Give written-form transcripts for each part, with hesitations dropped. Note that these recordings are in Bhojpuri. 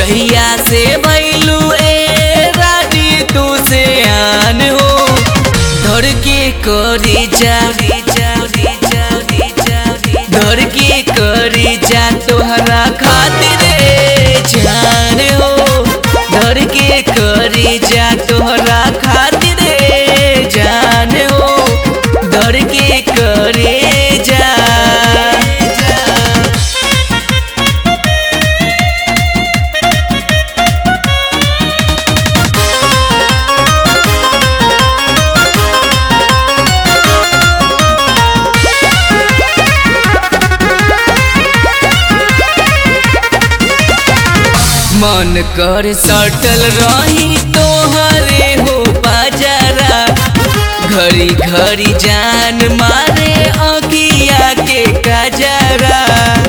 जहिया से भैलू ए रानी तू से आन हो धर के करी जा धर के करी जा तोहरा खातिर जान हो धर के करी जा तोहरा खातिर जान हो धर के करे जा मन कर सटल रही तोहरे हो बाजारा घड़ी घड़ी जान मारे अगिया के कजरा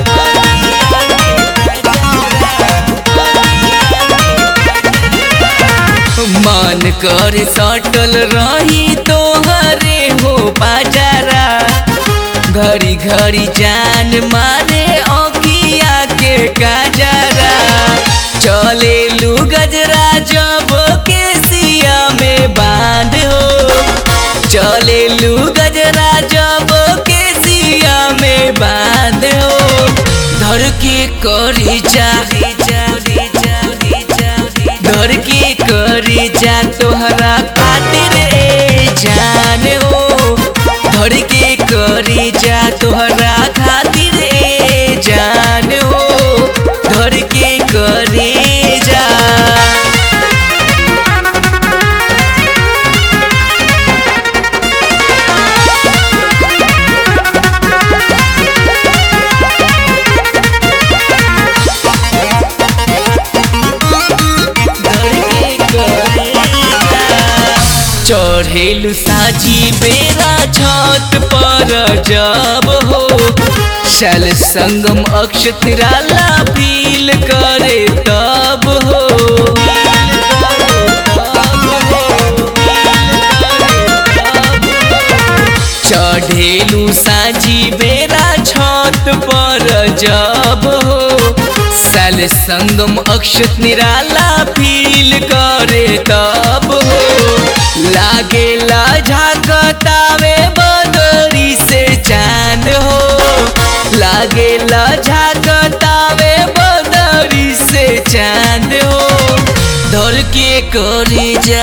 मन कर सटल रही तोहरे हो बाजारा घड़ी घड़ी जान मारे अगिया के कजरा चले लू गजरा जब के सिया में बांध हो चले लू गजरा जब के सिया में बांध हो धर के करी जा धर के करी जा तोहरा खातिर जान हो धर के करी जा तोहरा खातिर जान हो धर के करे जा चढ़ेलू साजी बेरा छत पर जब हो चल संगम अक्षतराला फील करे तब हो चढ़ेलू साजी बेरा छत पर जब हो साल संगम अक्षत निराला फील करे तब हो लागेला झाकतावे बदरी से चांद हो लागेला झाकतावे बदरी से चांद हो धर के करी जा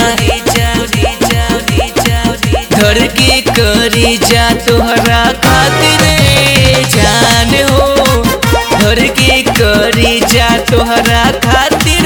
धर के करी जा तोहरा खातिर जान हो धर के करी जा तोहरा खातिर